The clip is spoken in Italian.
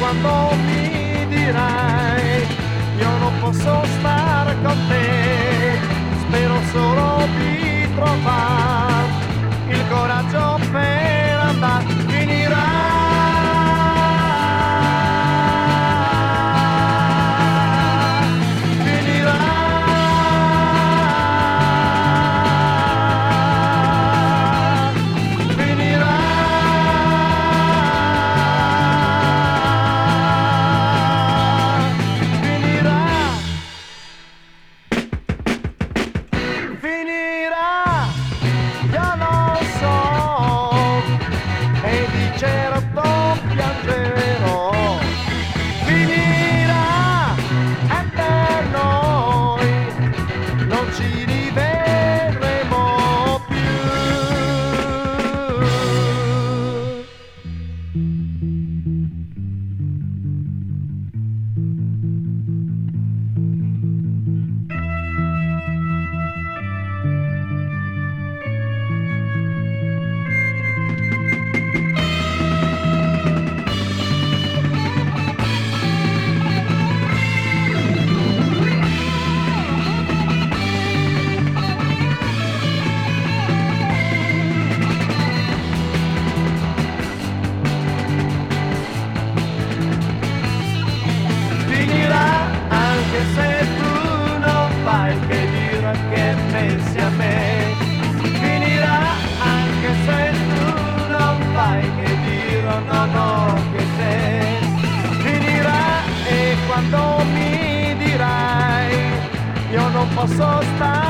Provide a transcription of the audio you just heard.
quando mi dirai io non posso stare con te, spero solo di trovare il coraggio per andare. Pensi a me, finirà anche se tu non fai che dirò no che te, finirà e quando mi dirai io non posso stare